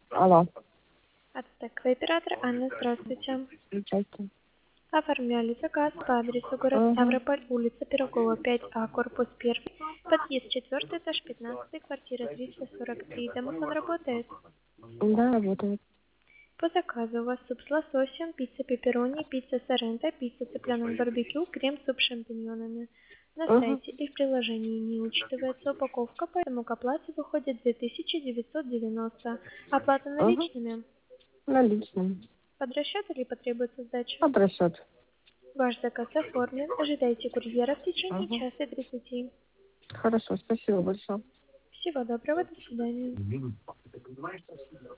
Алло. Ацтек оператор Анна, здравствуйте. Здравствуйте. Оформляли заказ по адресу город Угу. Ставрополь, улица Пирогова, 5А, корпус 1, подъезд 4, этаж 15, квартира 343. Домофон работает? Да, работает. По заказу у вас суп с лососем, пицца пепперони, пицца соренто, пицца цыпленок барбекю, крем-суп с шампиньонами. На Угу. сайте и в приложении не учитывается упаковка, поэтому к оплате выходит 2990. Оплата Угу. наличными? Наличным. Под расчет или потребуется сдача? Под расчет. Ваш заказ оформлен. Ожидайте курьера в течение Угу. часа 30. Хорошо, спасибо большое. Всего доброго, до свидания.